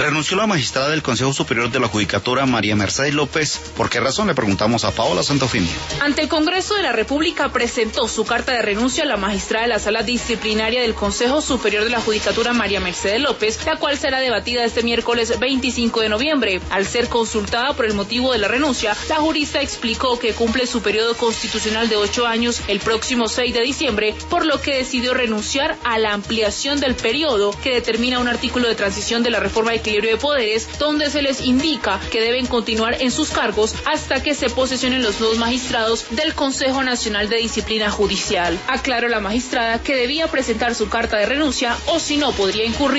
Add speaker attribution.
Speaker 1: Renunció la magistrada del Consejo Superior de la Judicatura, María Mercedes López. ¿Por qué razón? Le preguntamos a Paola Santofimio.
Speaker 2: Ante el Congreso de la República presentó su carta de renuncia a la magistrada de la Sala Disciplinaria del Consejo Superior de la Judicatura, María Mercedes López, la cual será debatida este miércoles 25 de noviembre. Al ser consultada por el motivo de la renuncia, la jurista explicó que cumple su periodo constitucional de 8 años el próximo 6 de diciembre, por lo que decidió renunciar a la ampliación del periodo que determina un artículo de transición de la reforma de equilibrio de poderes, donde se les indica que deben continuar en sus cargos hasta que se posesionen los nuevos magistrados del Consejo Nacional de Disciplina Judicial. Aclaró la magistrada que debía presentar su carta de renuncia o si no podría incurrir